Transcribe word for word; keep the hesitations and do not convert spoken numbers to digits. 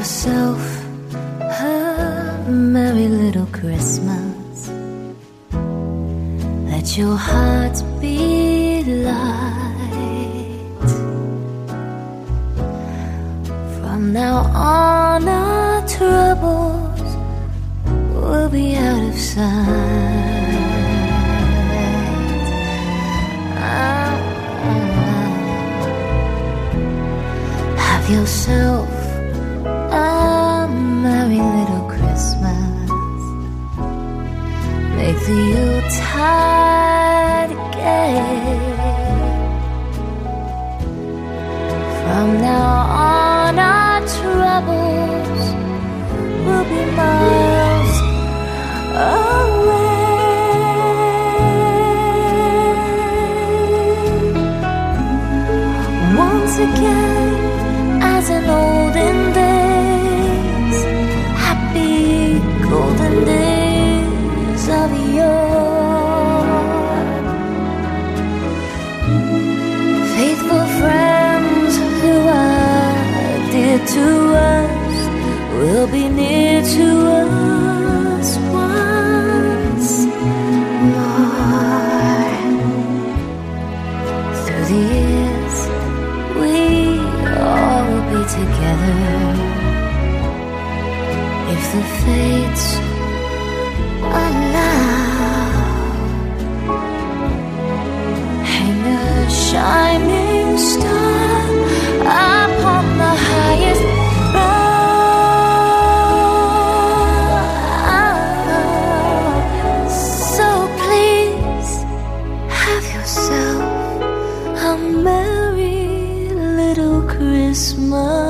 yourself a merry little Christmas. Let your heart be light. From now on our troubles will be out of sight. Have yourself a merry little Christmas. Make the Yuletide gay. From now on our troubles will be miles away. Once again, as in olden days, happy golden days of yore. Faithful friends who are dear to us will be near to us once more. Through the years we all will be together, if the fates allow. Hang a shining star upon the highest bough. So please have yourself a merry little Christmas.